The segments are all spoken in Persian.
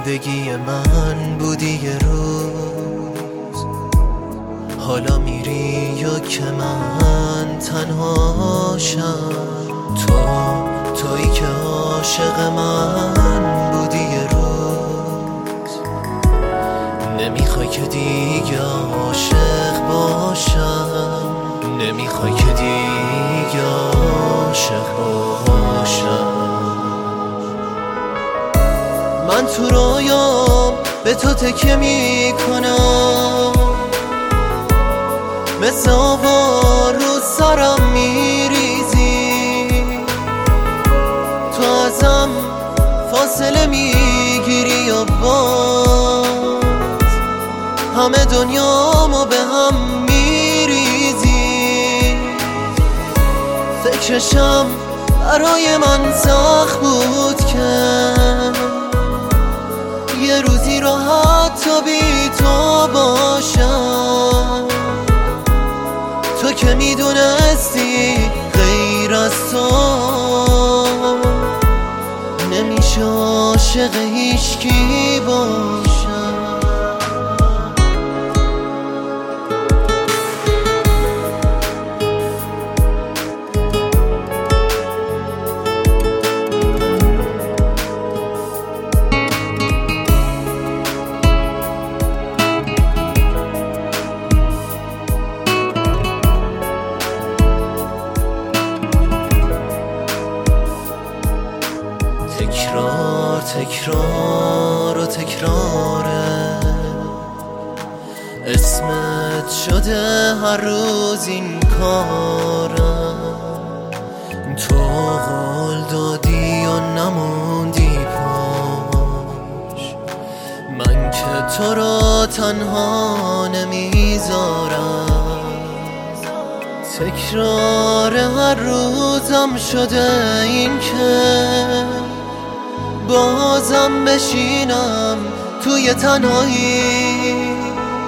زندگی من بودی یه روز، حالا میری یا که من تنهاشم. تویی که عاشق من بودی یه روز، نمیخوای که دیگه عاشق باشم، نمیخوای که دیگه عاشق باشم. من تو رویام به تو تکیه میکنم، مثل آوار رو سرم میریزی، تو ازم فاصله میگیری یا باز همه دنیامو به هم میریزی. فکرشم برای من سخت بود که یه روزی راحت تا بی تو باشم. تو که میدونستی غیر از تو نمیشه عاشق هیچکی باشم. تکرار و تکراره، اسمت شده هر روز این کارم. تو قول دادی و نموندی پاش، من که تو را تنها نمیذارم. تکرار هر روزم شده این که بازم بشینم توی تنهایی،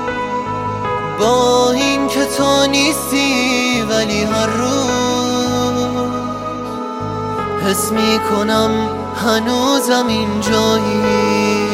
با این که تو نیستی ولی هر روز حس میکنم هنوزم اینجایی.